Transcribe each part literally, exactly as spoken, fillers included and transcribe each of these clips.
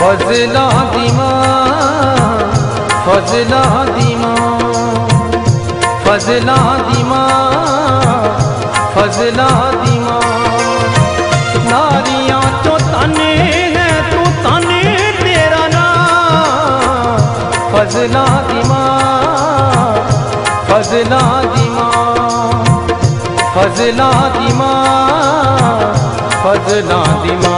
फजला दिमा फजला दिमा फजला दिमा फजला दिमा नारियां चो तने है तू तने तेरा नाम फजला दिमा फजला दिमा फजला दिमा फजला दिमा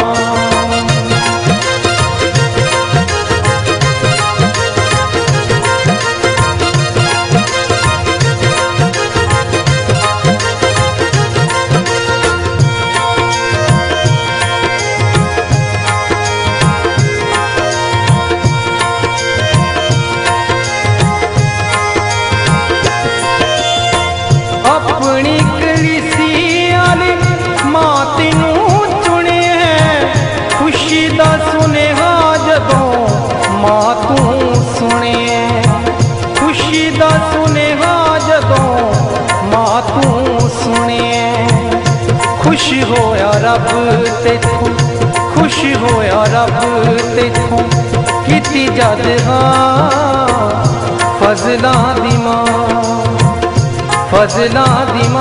अपनी कलीसिया ने मां तेनू चुने खुशी दा सुनेहा जदों मां तू सुने खुशी दा सुनेहा जदों मां तू सुने खुश होया रब तेथों खुश होया रब तेथों कीती जद हां फजला दी मां फजला दिमा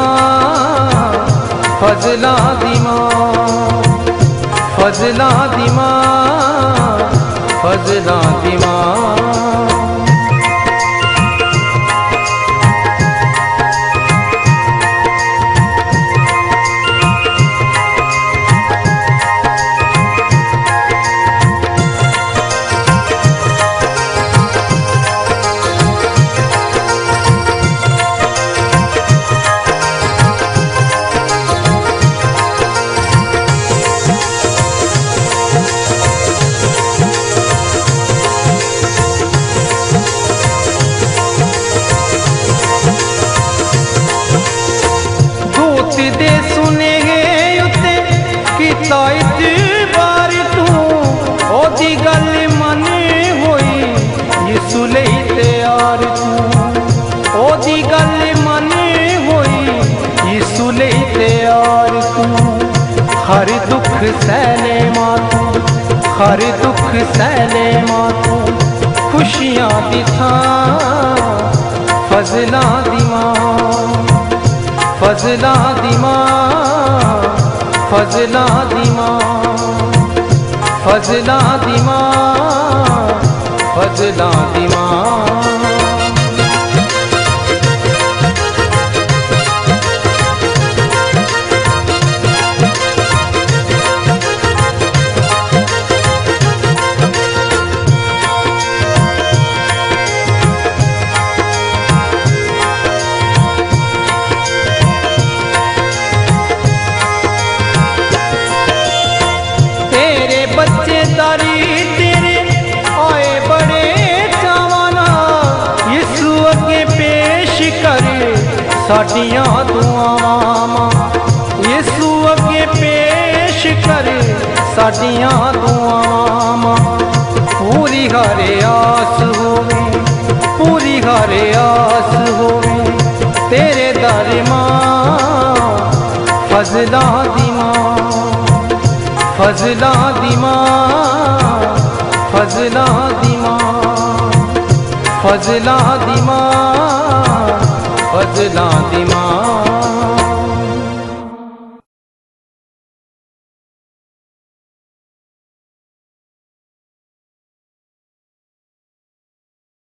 फजला दिमा फजला दिमा फजला दिमा दे सुने उत्ते कीता इतबार तू ओदी गल मन होई यीशु लई तैयार तू ओदी गल मन होई यीशु लई तैयार तू हर दुख सहले मां तू हर दुख सहले मां तू खुशियां दी थां फजला दी मां फजला दिमा फजला दिमा फजला दिमा फजला दिमा बच्चे तारी तेरे आए बड़े चावाना यीशु अगे पेश कर साडियां दुआवां यीशु अगे पेश कर साडियां दुआवां पूरी हरे आस होवे पूरी हरे आस होवे तेरे दर मां फजला दी मां फजला दिमा फजला दिमा फजला दिमा फजला दिमा